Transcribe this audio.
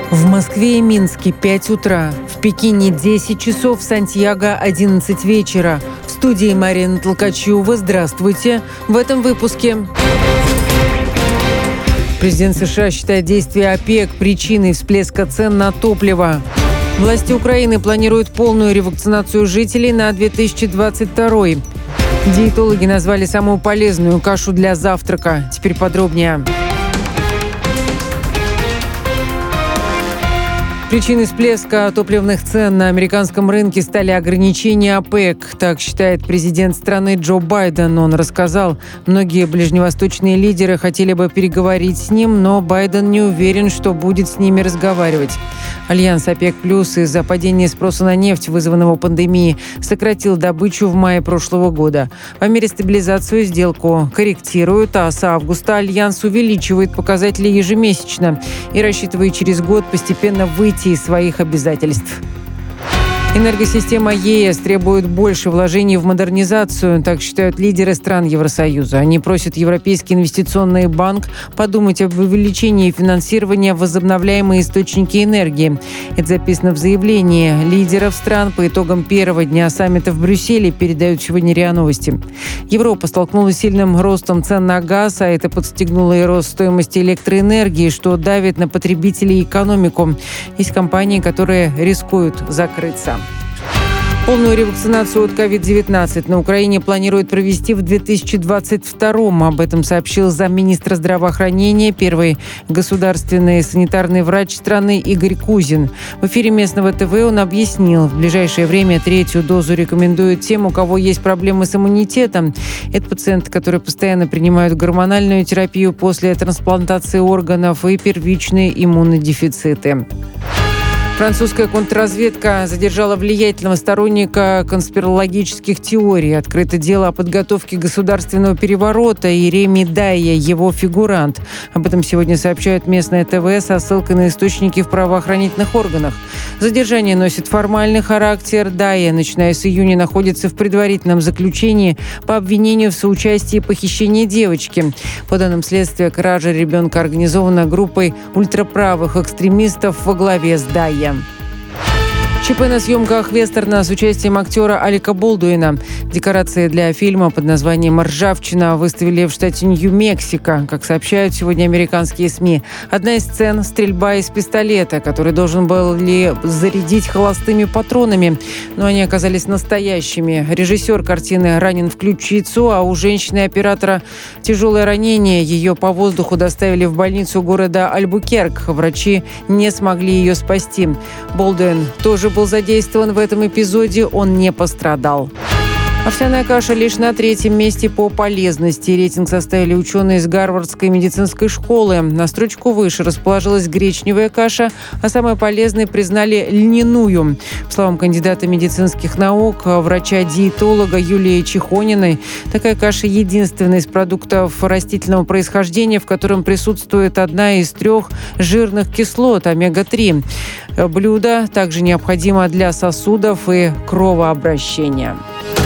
В Москве и Минске 5 утра, в Пекине 10 часов, в Сантьяго 11 вечера. В студии Марина Толкачева. Здравствуйте. В этом выпуске. Президент США считает действия ОПЕК причиной всплеска цен на топливо. Власти Украины планируют полную ревакцинацию жителей на 2022. Диетологи назвали самую полезную кашу для завтрака. Теперь подробнее. Причиной всплеска топливных цен на американском рынке стали ограничения ОПЕК. Так считает президент страны Джо Байден. Он рассказал, многие ближневосточные лидеры хотели бы переговорить с ним, но Байден не уверен, что будет с ними разговаривать. Альянс ОПЕК+ из-за падения спроса на нефть, вызванного пандемией, сократил добычу в мае прошлого года. По мере стабилизации сделку корректируют, а с августа Альянс увеличивает показатели ежемесячно и рассчитывает через год постепенно выйти из своих обязательств. Энергосистема ЕС требует больше вложений в модернизацию, так считают лидеры стран Евросоюза. Они просят Европейский инвестиционный банк подумать об увеличении финансирования в возобновляемые источники энергии. Это записано в заявлении лидеров стран по итогам первого дня саммита в Брюсселе, передают сегодня РИА Новости. Европа столкнулась с сильным ростом цен на газ, а это подстегнуло и рост стоимости электроэнергии, что давит на потребителей и экономику. Есть компании, которые рискуют закрыться. Полную ревакцинацию от COVID-19 на Украине планируют провести в 2022-м. Об этом сообщил замминистра здравоохранения, первый государственный санитарный врач страны Игорь Кузин. В эфире местного ТВ он объяснил, в ближайшее время третью дозу рекомендуют тем, у кого есть проблемы с иммунитетом. Это пациенты, которые постоянно принимают гормональную терапию после трансплантации органов и первичные иммунодефициты. Французская контрразведка задержала влиятельного сторонника конспирологических теорий. Открыто дело о подготовке государственного переворота и Реми Дайя, его фигурант. Об этом сегодня сообщают местное ТВ со ссылкой на источники в правоохранительных органах. Задержание носит формальный характер. Дайя, начиная с июня, находится в предварительном заключении по обвинению в соучастии похищения девочки. По данным следствия, кража ребенка организована группой ультраправых экстремистов во главе с Дайя. ЧП на съемках вестерна с участием актера Алека Болдуина. Декорации для фильма под названием «Ржавчина» выставили в штате Нью-Мексико. Как сообщают сегодня американские СМИ, одна из сцен – стрельба из пистолета, который должен был зарядить холостыми патронами, но они оказались настоящими. Режиссер картины ранен в ключицу, а у женщины-оператора тяжелое ранение. Ее по воздуху доставили в больницу города Альбукерк. Врачи не смогли ее спасти. Болдуин тоже был задействован в этом эпизоде, он не пострадал. Овсяная каша лишь на третьем месте по полезности. Рейтинг составили ученые из Гарвардской медицинской школы. На строчку выше расположилась гречневая каша, а самой полезной признали льняную. По словам кандидата медицинских наук, врача-диетолога Юлии Чехониной, такая каша единственная из продуктов растительного происхождения, в котором присутствует одна из 3 жирных кислот омега-3. Блюдо также необходимо для сосудов и кровообращения.